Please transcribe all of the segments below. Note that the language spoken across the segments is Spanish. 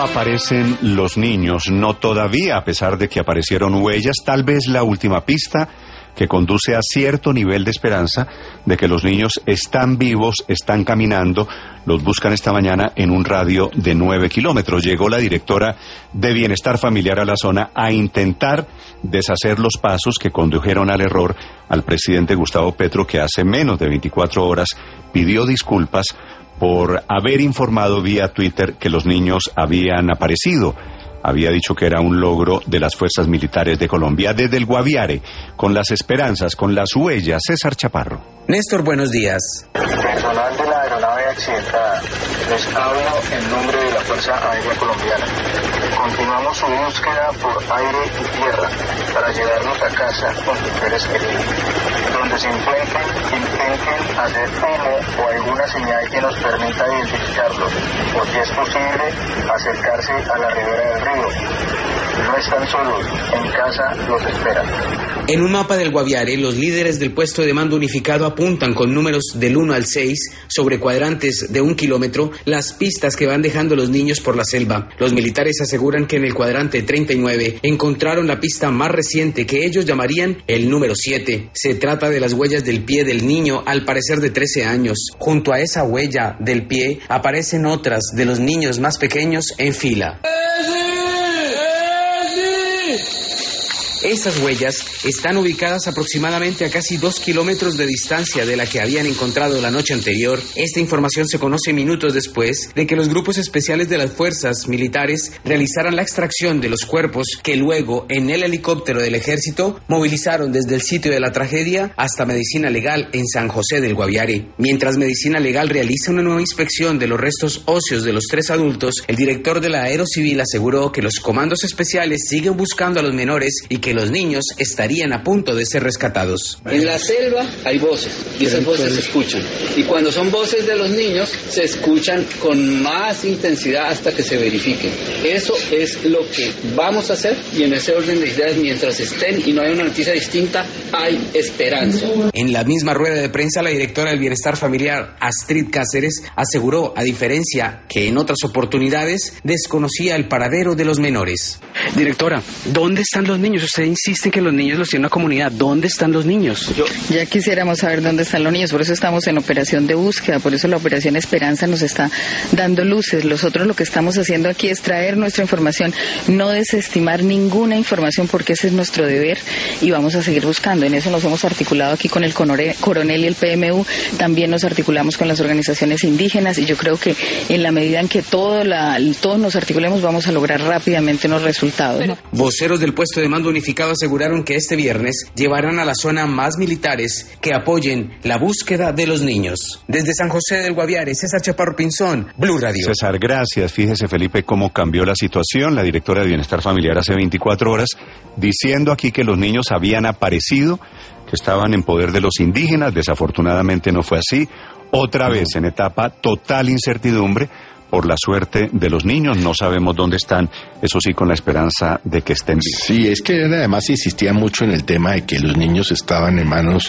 aparecen los niños, no todavía, a pesar de que aparecieron huellas, tal vez la última pista que conduce a cierto nivel de esperanza de que los niños están vivos, están caminando. Los buscan esta mañana en un radio de 9 kilómetros. Llegó la directora de Bienestar Familiar a la zona a intentar deshacer los pasos que condujeron al error al presidente Gustavo Petro, que hace menos de 24 horas pidió disculpas por haber informado vía Twitter que los niños habían aparecido. Había dicho que era un logro de las fuerzas militares de Colombia. Desde el Guaviare, con las esperanzas, con las huellas, César Chaparro. Néstor, buenos días. Personal de la aeronave accidentada, les hablo en nombre de la Fuerza Aérea Colombiana. Continuamos su búsqueda por aire y tierra para llevarlos a casa con sus seres queridos. Donde se encuentren, intenten hacer humo o alguna señal que nos permita identificarlos, o si es posible, acercarse a la ribera del río. No están solos, en casa los esperan. En un mapa del Guaviare, los líderes del puesto de mando unificado apuntan con números del 1 al 6 sobre cuadrantes de 1 kilómetro las pistas que van dejando los niños por la selva. Los militares aseguran que en el cuadrante 39 encontraron la pista más reciente que ellos llamarían el número 7. Se trata de las huellas del pie del niño, al parecer de 13 años. Junto a esa huella del pie aparecen otras de los niños más pequeños en fila. Esas huellas están ubicadas aproximadamente a casi 2 kilómetros de distancia de la que habían encontrado la noche anterior. Esta información se conoce minutos después de que los grupos especiales de las fuerzas militares realizaran la extracción de los cuerpos que luego, en el helicóptero del ejército, movilizaron desde el sitio de la tragedia hasta Medicina Legal en San José del Guaviare. Mientras Medicina Legal realiza una nueva inspección de los restos óseos de los 3 adultos, el director de la Aerocivil aseguró que los comandos especiales siguen buscando a los menores y que los niños estarían a punto de ser rescatados. En la selva hay voces y esas voces se escuchan. Y cuando son voces de los niños, se escuchan con más intensidad hasta que se verifiquen. Eso es lo que vamos a hacer y en ese orden de ideas, mientras estén y no hay una noticia distinta, hay esperanza. En la misma rueda de prensa, la directora del Bienestar Familiar, Astrid Cáceres, aseguró, a diferencia que en otras oportunidades, desconocía el paradero de los menores. Directora, ¿dónde están los niños? Usted insiste en que los niños los tiene una comunidad. ¿Dónde están los niños? Ya quisiéramos saber dónde están los niños, por eso estamos en operación de búsqueda, por eso la operación Esperanza nos está dando luces. Nosotros lo que estamos haciendo aquí es traer nuestra información, no desestimar ninguna información, porque ese es nuestro deber y vamos a seguir buscando. En eso nos hemos articulado aquí con el coronel y el PMU, también nos articulamos con las organizaciones indígenas y yo creo que en la medida en que todos nos articulemos vamos a lograr rápidamente unos resultados, ¿no? Voceros del puesto de mando unificado aseguraron que este viernes llevarán a la zona más militares que apoyen la búsqueda de los niños. Desde San José del Guaviare, César Chaparro Pinzón, Blue Radio. César, gracias. Fíjese, Felipe, cómo cambió la situación. La directora de Bienestar Familiar hace 24 horas diciendo aquí que los niños habían aparecido, que estaban en poder de los indígenas. Desafortunadamente no fue así. Otra vez en etapa total incertidumbre por la suerte de los niños. No sabemos dónde están, eso sí, con la esperanza de que estén vivos. Sí, es que además insistía mucho en el tema de que los niños estaban en manos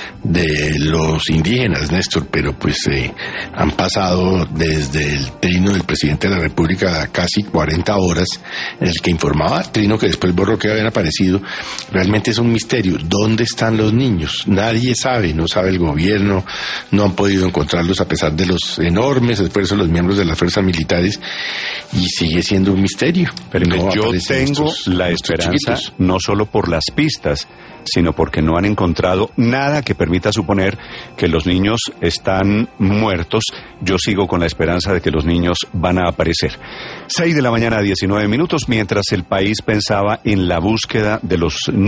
de los indígenas, Néstor, pero pues han pasado desde el trino del presidente de la República casi 40 horas en el que informaba, trino que después borró que habían aparecido. Realmente es un misterio. ¿Dónde están los niños? Nadie sabe, no sabe el gobierno, no han podido encontrarlos a pesar de los enormes esfuerzos de los miembros de las fuerzas militares y sigue siendo un misterio. Pero no, yo tengo la esperanza no solo por las pistas, sino porque no han encontrado nada que permita suponer que los niños están muertos. Yo sigo con la esperanza de que los niños van a aparecer. 6 de la mañana, 19 minutos, mientras el país pensaba en la búsqueda de los niños.